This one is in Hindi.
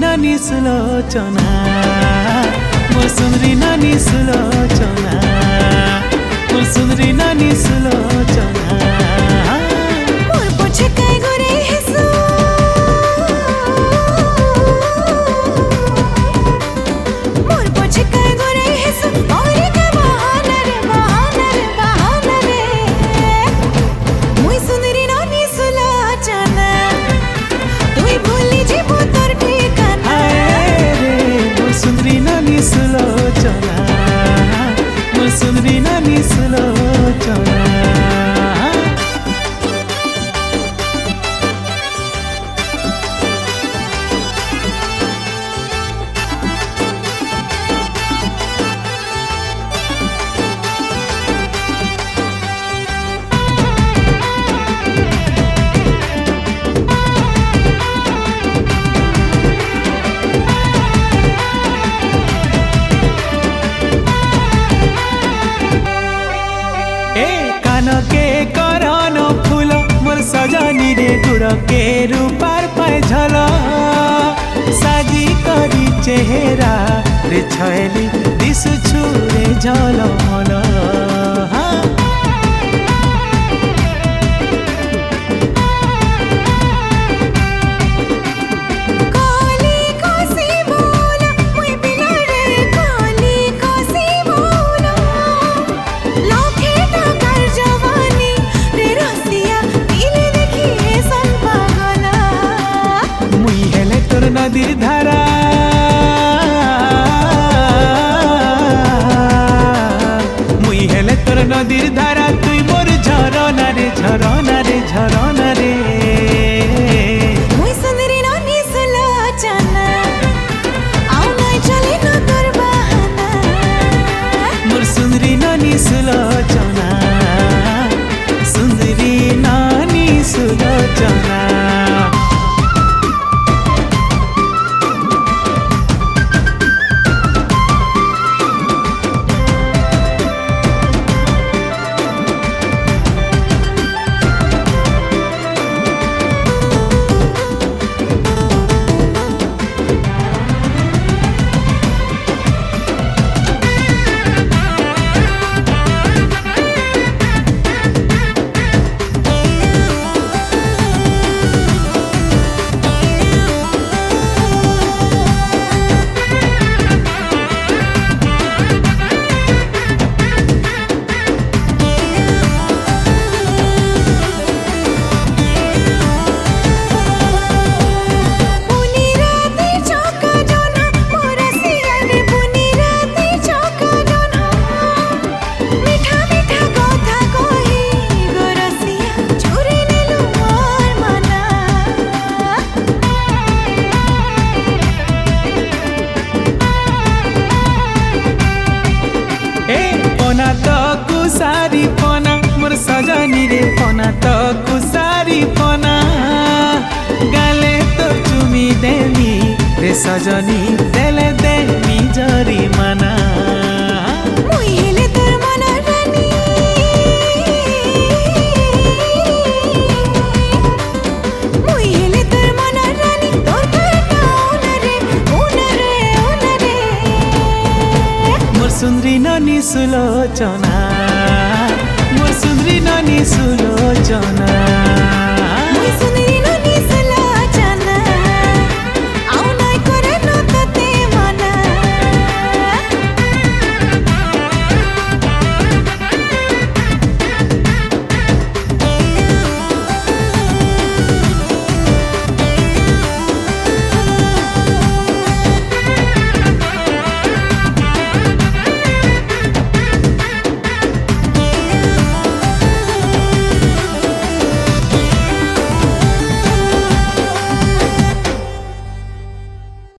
नानी सुलोचना मोर सुंदरी नानी सुलोचना मोर सुंदरी नानी सुलोचना मोर पोछे काय गोरे हेसो मोर पोछे काय गोरे हेसो और के बहाना रे बहाना रे बहाना रे मुई सुंदरी नानी सुलोचना तुई भूली जीबो तोर ठिकाना रे मोर सुंदरी नानी सुलोचना मोर सुंदरी नानी सुलोचना के करन फूल मोर सजनी रे गुड़ के रूपार पाए झल साजी करी चेहरा रे छैली दिसु छुरे झलमल नदीर धारा मुई हेले तोर नदीर धारा तुई मोर झरना रे झरना रे झरना रे मुई सुंदरी नानी सुलोचना आउ नाई चले न तोर बहाना मोर सुंदरी नानी सुलोचना सुंदरी नानी सुलोचना पना तो कुसारी पना मोर सजनी रे पना तो कुसारी पना गाले तो चुमी देमी रे सजनी देले देमी जरी मना मुई हेले तोर मना रानी मुई हेले तोर मना रानी तोर करना ओना रे मोर सुंदरी नानी सुलोचना मोर सुंदरी नानी सुलोचना।